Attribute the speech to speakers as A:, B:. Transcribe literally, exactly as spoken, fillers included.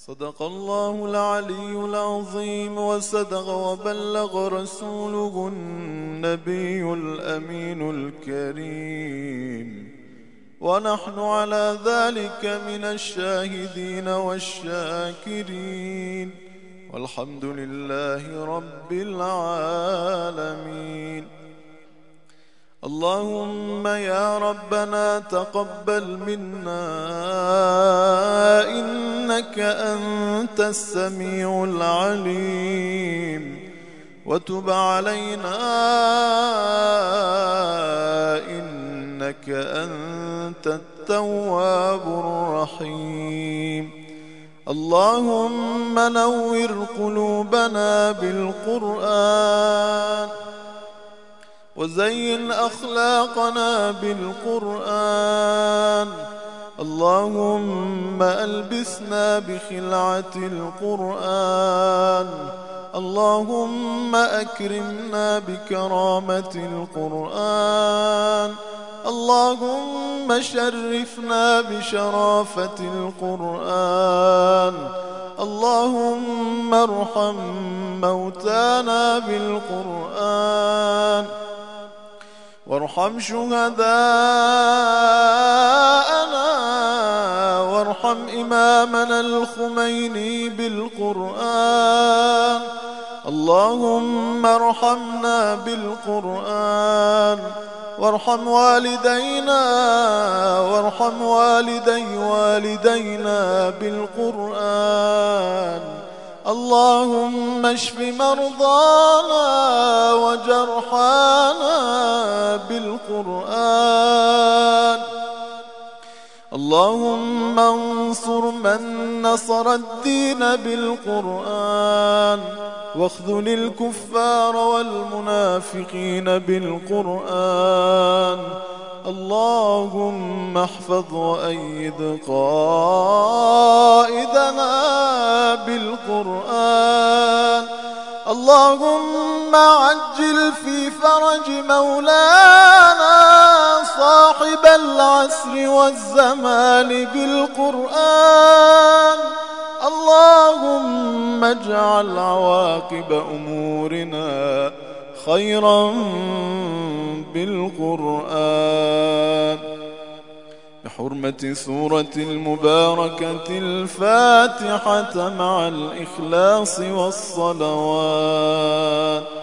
A: صدق الله العلي العظيم، وصدق وبلغ رسوله النبي الأمين الكريم، ونحن على ذلك من الشاهدين والشاكرين، والحمد لله رب العالمين. اللهم يا ربنا تقبل منا إنك أنت السميع العليم، وتب علينا إنك أنت التواب الرحيم. اللهم نور قلوبنا بالقرآن، وزين أخلاقنا بالقرآن. اللهم ألبسنا بخلعة القرآن، اللهم أكرمنا بكرامة القرآن، اللهم شرفنا بشرافة القرآن، اللهم ارحم موتانا بالقرآن، وارحم شهداءنا، وارحم إمامنا الخميني بالقرآن. اللهم ارحمنا بالقرآن، وارحم والدينا، وارحم والدي والدينا بالقرآن. اللهم اشف مرضانا وجرحانا بالقرآن. اللهم انصر من نصر الدين بالقرآن، واخذل الكفار والمنافقين بالقرآن. اللهم احفظ وأيد قائدنا بالقرآن. اللهم عجل في فرج مولانا صاحب العصر والزمان بالقرآن. اللهم اجعل عواقب أمورنا خيرا بالقرآن. بحرمة سورة المباركة الفاتحة مع الإخلاص والصلوات.